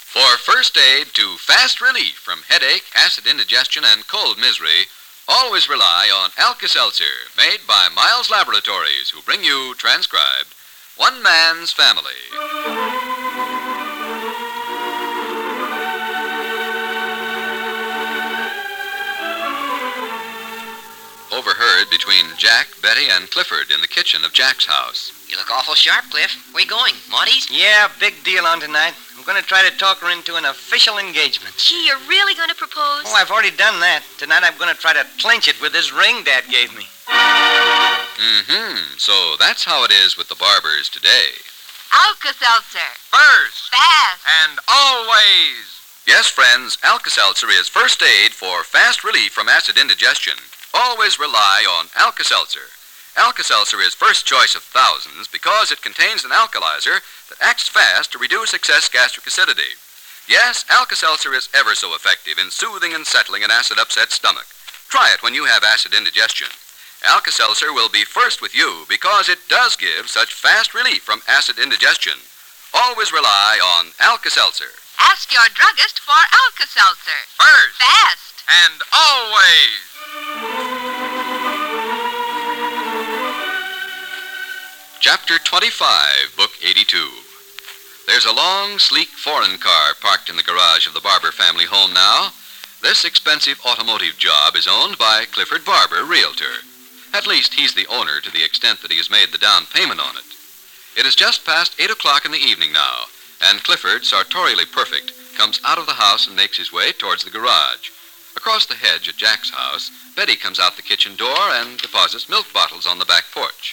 For first aid to fast relief from headache, acid indigestion, and cold misery, always rely on Alka-Seltzer, made by Miles Laboratories, who bring you, transcribed, One Man's Family. Overheard between Jack, Betty, and Clifford in the kitchen of Jack's house. You look awful sharp, Cliff. Where you going? Maudie's? Yeah, big deal on tonight. I'm going to try to talk her into an official engagement. Gee, you're really going to propose? Oh, I've already done that. Tonight I'm going to try to clinch it with this ring Dad gave me. So that's how it is with the barbers today. Alka-Seltzer. First. Fast. And always. Yes, friends, Alka-Seltzer is first aid for fast relief from acid indigestion. Always rely on Alka-Seltzer. Alka-Seltzer is first choice of thousands because it contains an alkalizer that acts fast to reduce excess gastric acidity. Yes, Alka-Seltzer is ever so effective in soothing and settling an acid-upset stomach. Try it when you have acid indigestion. Alka-Seltzer will be first with you because it does give such fast relief from acid indigestion. Always rely on Alka-Seltzer. Ask your druggist for Alka-Seltzer. First. Fast. And always. Chapter 25, Book 82. There's a long, sleek foreign car parked in the garage of the Barber family home now. This expensive automotive job is owned by Clifford Barber, realtor. At least he's the owner to the extent that he has made the down payment on it. It is just past 8 o'clock in the evening now, and Clifford, sartorially perfect, comes out of the house and makes his way towards the garage. Across the hedge at Jack's house, Betty comes out the kitchen door and deposits milk bottles on the back porch.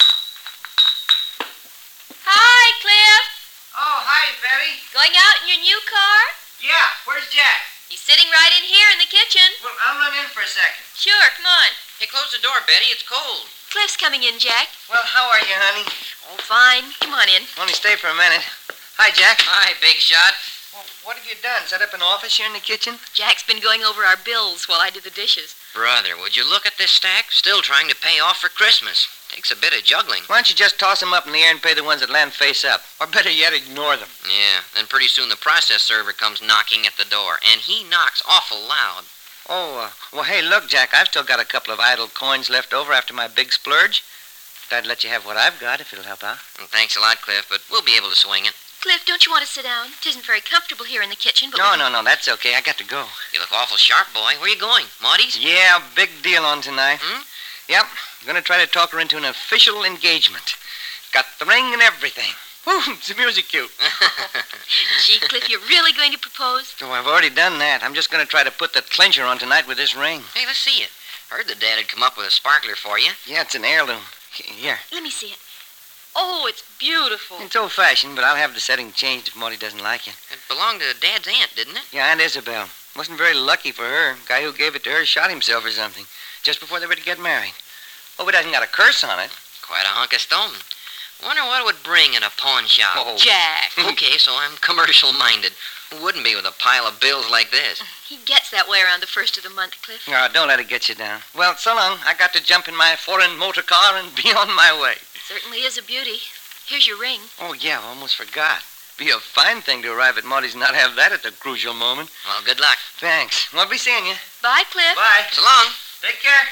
Hi, Cliff. Oh, hi, Betty. Going out in your new car? Yeah, where's Jack? He's sitting right in here in the kitchen. Well, I'll run in for a second. Sure, come on. Hey, close the door, Betty. It's cold. Cliff's coming in, Jack. Well, how are you, honey? Oh, fine. Come on in. Only stay for a minute. Hi, Jack. Hi, big shot. Well, what have you done? Set up an office here in the kitchen? Jack's been going over our bills while I do the dishes. Brother, would you look at this stack? Still trying to pay off for Christmas. Takes a bit of juggling. Why don't you just toss them up in the air and pay the ones that land face up? Or better yet, ignore them. Yeah, then pretty soon the process server comes knocking at the door, and he knocks awful loud. Oh, well, hey, look, Jack, I've still got a couple of idle coins left over after my big splurge. I'd let you have what I've got if it'll help out. Well, thanks a lot, Cliff, but we'll be able to swing it. Cliff, don't you want to sit down? It isn't very comfortable here in the kitchen, but... No, that's okay. I got to go. You look awful sharp, boy. Where you going? Maudie's? Yeah, big deal on tonight. Yep, I'm going to try to talk her into an official engagement. Got the ring and everything. Whew, it's the music cue. Gee, Cliff, you're really going to propose? Oh, I've already done that. I'm just going to try to put the clincher on tonight with this ring. Hey, let's see it. Heard that Dad had come up with a sparkler for you. Yeah, it's an heirloom. Here. Let me see it. Oh, it's beautiful. It's old-fashioned, but I'll have the setting changed if Maudie doesn't like it. It belonged to Dad's aunt, didn't it? Yeah, Aunt Isabel. Wasn't very lucky for her. Guy who gave it to her shot himself or something, just before they were to get married. Hope it hasn't got a curse on it. Quite a hunk of stone. Wonder what it would bring in a pawn shop. Oh. Jack. Okay, so I'm commercial-minded. Who wouldn't be with a pile of bills like this? He gets that way around the first of the month, Cliff. No, don't let it get you down. Well, so long. I got to jump in my foreign motor car and be on my way. It certainly is a beauty. Here's your ring. Oh, yeah, almost forgot. Be a fine thing to arrive at Maudie's and not have that at the crucial moment. Well, good luck. Thanks. We'll be seeing you. Bye, Cliff. Bye. So long. Take care.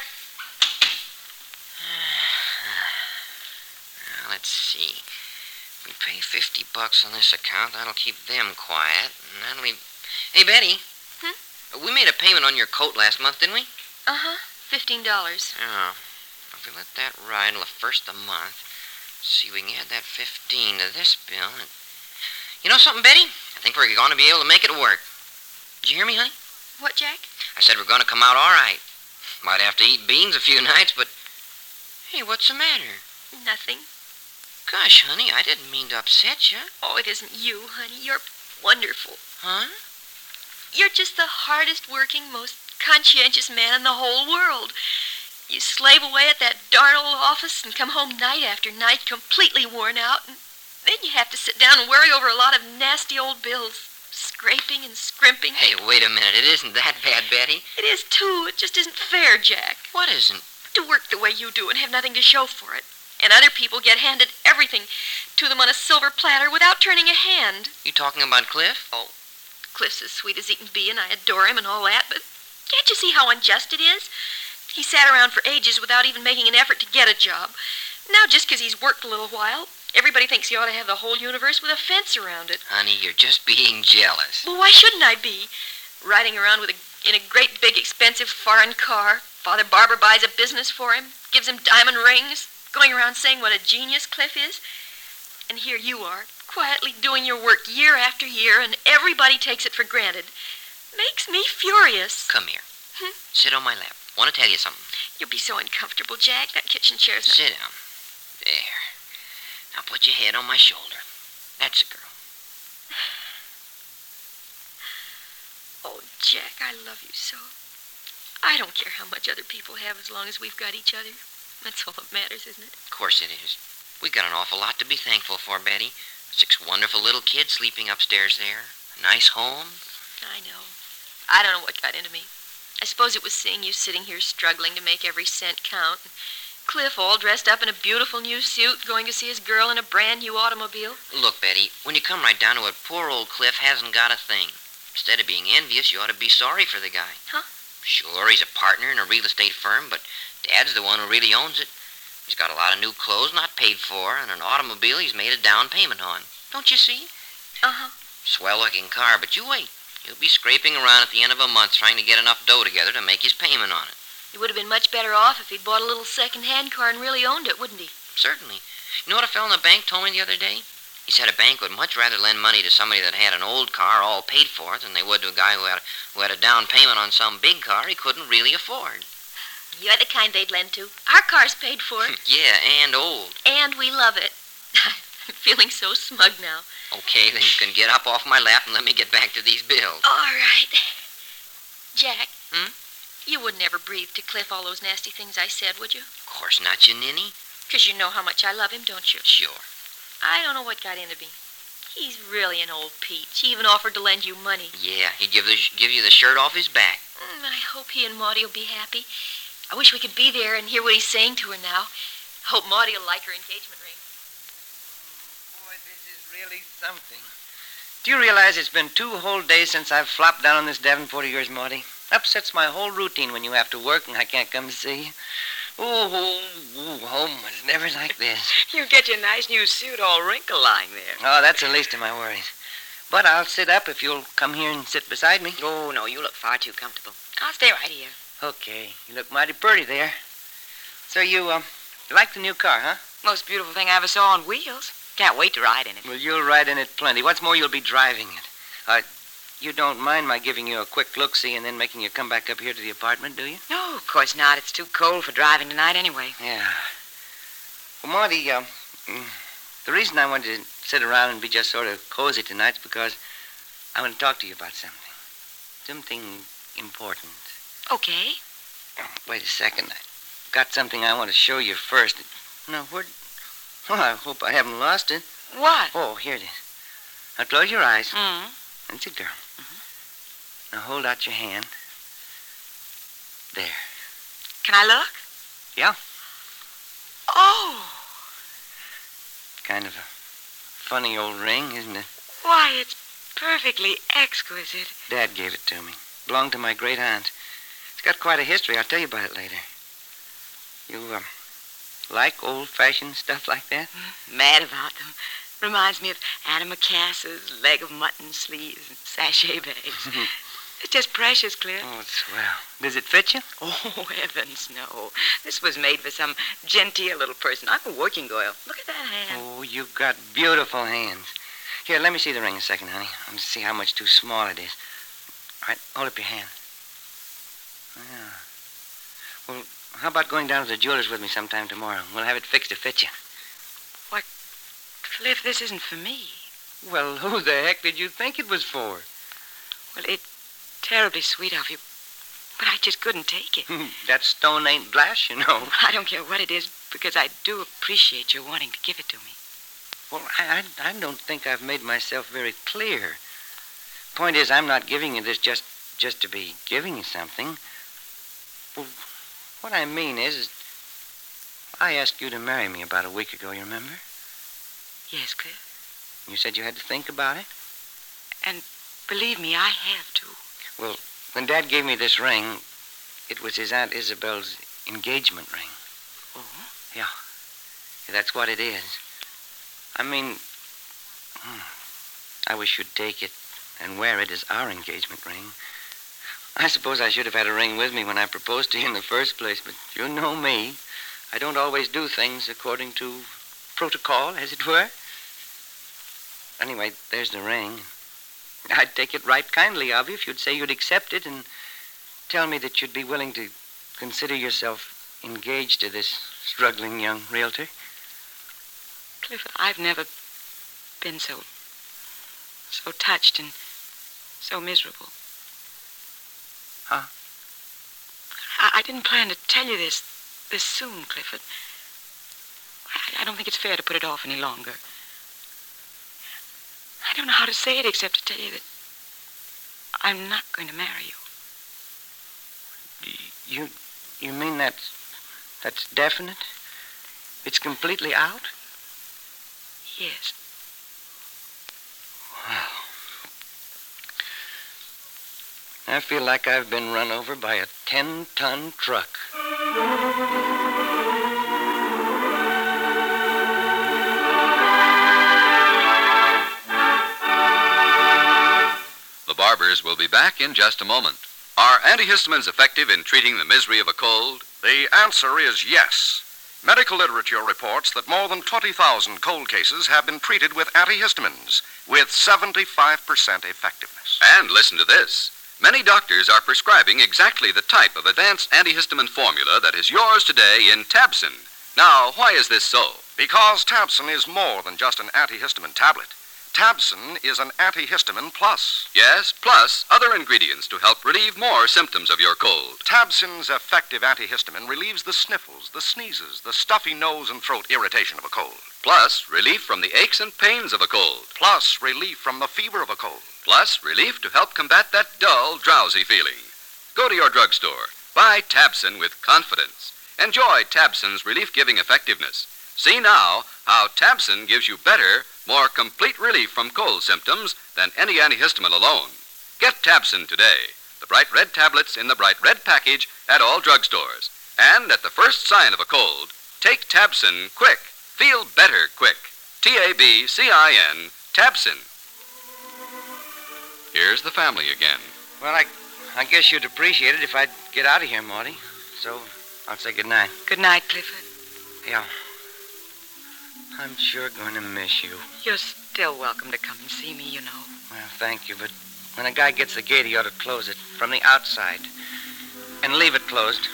Let's see. We pay $50 on this account. That'll keep them quiet. And that'll leave... Hey, Betty. We made a payment on your coat last month, didn't we? Uh-huh. $15. Oh. If we let that ride till the first of the month, see, we can add that 15 to this bill. And... You know something, Betty? I think we're going to be able to make it work. Did you hear me, honey? What, Jack? I said we're going to come out all right. Might have to eat beans a few nights, but... Hey, what's the matter? Nothing. Gosh, honey, I didn't mean to upset you. Oh, it isn't you, honey. You're wonderful. Huh? You're just the hardest working, most conscientious man in the whole world. You slave away at that darn old office and come home night after night completely worn out, and then you have to sit down and worry over a lot of nasty old bills, scraping and scrimping. Hey, wait a minute. It isn't that bad, Betty. It is, too. It just isn't fair, Jack. What isn't? To work the way you do and have nothing to show for it. And other people get handed everything to them on a silver platter without turning a hand. You talking about Cliff? Oh, Cliff's as sweet as he can be, and I adore him and all that, but can't you see how unjust it is? He sat around for ages without even making an effort to get a job. Now, just because he's worked a little while, everybody thinks he ought to have the whole universe with a fence around it. Honey, you're just being jealous. Well, why shouldn't I be? Riding around in a great big expensive foreign car. Father Barber buys a business for him, gives him diamond rings, going around saying what a genius Cliff is. And here you are, quietly doing your work year after year, and everybody takes it for granted. Makes me furious. Come here. Sit on my lap. Want to tell you something. You'll be so uncomfortable, Jack. That kitchen chair's not... Sit down. There. Now put your head on my shoulder. That's a girl. Oh, Jack, I love you so. I don't care how much other people have as long as we've got each other. That's all that matters, isn't it? Of course it is. We got an awful lot to be thankful for, Betty. 6 wonderful little kids sleeping upstairs there. A nice home. I know. I don't know what got into me. I suppose it was seeing you sitting here struggling to make every cent count. And Cliff all dressed up in a beautiful new suit, going to see his girl in a brand new automobile. Look, Betty, when you come right down to it, poor old Cliff hasn't got a thing. Instead of being envious, you ought to be sorry for the guy. Huh? Sure, he's a partner in a real estate firm, but Dad's the one who really owns it. He's got a lot of new clothes not paid for, and an automobile he's made a down payment on. Don't you see? Uh-huh. Swell-looking car, but you wait. He'll be scraping around at the end of a month trying to get enough dough together to make his payment on it. He would have been much better off if he'd bought a little second-hand car and really owned it, wouldn't he? Certainly. You know what a fellow in the bank told me the other day? He said a bank would much rather lend money to somebody that had an old car all paid for than they would to a guy who had a down payment on some big car he couldn't really afford. You're the kind they'd lend to. Our car's paid for. Yeah, and old. And we love it. I'm feeling so smug now. Okay, then you can get up off my lap and let me get back to these bills. All right. Jack. Hmm? You wouldn't ever breathe to Cliff all those nasty things I said, would you? Of course not, you ninny. 'Cause you know how much I love him, don't you? Sure. I don't know what got into me. He's really an old peach. He even offered to lend you money. Yeah, he'd give you the shirt off his back. I hope he and Maudie will be happy. I wish we could be there and hear what he's saying to her now. I hope Maudie will like her engagement ring. Boy, this is really something. Do you realize it's been 2 whole days since I've flopped down on this Davenport of yours, Maudie? Upsets my whole routine when you have to work and I can't come to see you. Home was never like this. You get your nice new suit all wrinkle-lined there. Oh, that's the least of my worries. But I'll sit up if you'll come here and sit beside me. Oh, no, you look far too comfortable. I'll stay right here. Okay, you look mighty pretty there. So you like the new car, huh? Most beautiful thing I ever saw on wheels. Can't wait to ride in it. Well, you'll ride in it plenty. What's more, you'll be driving it. You don't mind my giving you a quick look-see and then making you come back up here to the apartment, do you? No, of course not. It's too cold for driving tonight anyway. Yeah. Well, Maudie, the reason I wanted to sit around and be just sort of cozy tonight's because I want to talk to you about something. Something important. Okay. Oh, wait a second. I've got something I want to show you first. No, where... Well, I hope I haven't lost it. What? Oh, here it is. Now, close your eyes. Mm-hmm. That's it, girl. Now, hold out your hand. There. Can I look? Yeah. Oh, Kind of a funny old ring, isn't it? why, it's perfectly exquisite. Dad gave it to me. Belonged to my great aunt. It's got quite a history. I'll tell you about it later. You, like old-fashioned stuff like that? Mad about them. Reminds me of Anna Macassar's leg of mutton sleeves and sachet bags. It's just precious, Cliff. Oh, it's swell. Does it fit you? Oh, heavens, no. This was made for some genteel little person. I'm a working girl. Look at that hand. Oh, you've got beautiful hands. Here, let me see the ring a second, honey. Let me see how much too small it is. All right, hold up your hand. Yeah. Well, how about going down to the jeweler's with me sometime tomorrow? We'll have it fixed to fit you. Cliff, this isn't for me. Well, who the heck did you think it was for? Well, it's terribly sweet of you, but I just couldn't take it. That stone ain't glass, you know. I don't care what it is, because I do appreciate your wanting to give it to me. Well, I don't think I've made myself very clear. Point is, I'm not giving you this just to be giving you something. Well, what I mean is I asked you to marry me about a week ago, you remember? Yes, Cliff. You said you had to think about it? And Believe me, I have to. Well, when Dad gave me this ring, it was his Aunt Isabel's engagement ring. Oh? Yeah, that's what it is. I mean, I wish you'd take it and wear it as our engagement ring. I suppose I should have had a ring with me when I proposed to you in the first place, but you know me. I don't always do things according to protocol, as it were. Anyway, there's the ring. I'd take it right kindly of you if you'd say you'd accept it and tell me that you'd be willing to consider yourself engaged to this struggling young realtor. Clifford, I've never been so touched and so miserable. Huh? I didn't plan to tell you this soon, Clifford. I don't think it's fair to put it off any longer. I don't know how to say it except to tell you that I'm not going to marry you. You mean that's definite? It's completely out? Yes. Wow. I feel like I've been run over by a 10-ton truck. The Barbers will be back in just a moment. Are antihistamines effective in treating the misery of a cold? The answer is yes. Medical literature reports that more than 20,000 cold cases have been treated with antihistamines with 75% effectiveness. And listen to this. Many doctors are prescribing exactly the type of advanced antihistamine formula that is yours today in Tabson. Now, why is this so? Because Tabson is more than just an antihistamine tablet. Tabson is an antihistamine plus. Yes, plus other ingredients to help relieve more symptoms of your cold. Tabson's effective antihistamine relieves the sniffles, the sneezes, the stuffy nose and throat irritation of a cold. Plus relief from the aches and pains of a cold. Plus relief from the fever of a cold. Plus relief to help combat that dull, drowsy feeling. Go to your drugstore. Buy Tabson with confidence. Enjoy Tabson's relief-giving effectiveness. See now how Tabson gives you better, more complete relief from cold symptoms than any antihistamine alone. Get Tabson today. The bright red tablets in the bright red package at all drugstores. And at the first sign of a cold, take Tabson quick. Feel better quick. Tabcin, Tabson. Here's the family again. Well, I guess you'd appreciate it if I'd get out of here, Maudie. So I'll say goodnight. Good night, Clifford. Yeah. I'm sure going to miss you. You're still welcome to come and see me, you know. Well, thank you, but when a guy gets the gate, he ought to close it from the outside and leave it closed.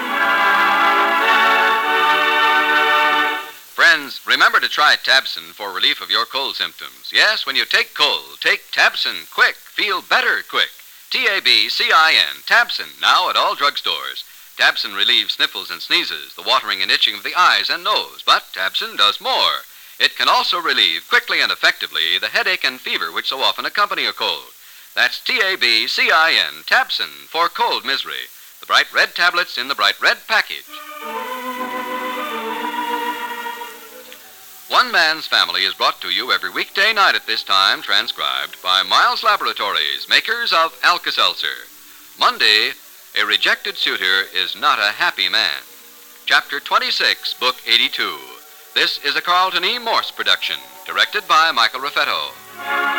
Friends, remember to try Tabson for relief of your cold symptoms. Yes, when you take cold, take Tabson quick. Feel better quick. Tabcin, Tabson, now at all drugstores. Tabson relieves sniffles and sneezes, the watering and itching of the eyes and nose, but Tabson does more. It can also relieve quickly and effectively the headache and fever which so often accompany a cold. That's Tabcin, Tabson, for cold misery. The bright red tablets in the bright red package. One Man's Family is brought to you every weekday night at this time, transcribed by Miles Laboratories, makers of Alka-Seltzer. Monday, a rejected suitor is not a happy man. Chapter 26, Book 82. This is a Carlton E. Morse production, directed by Michael Raffetto.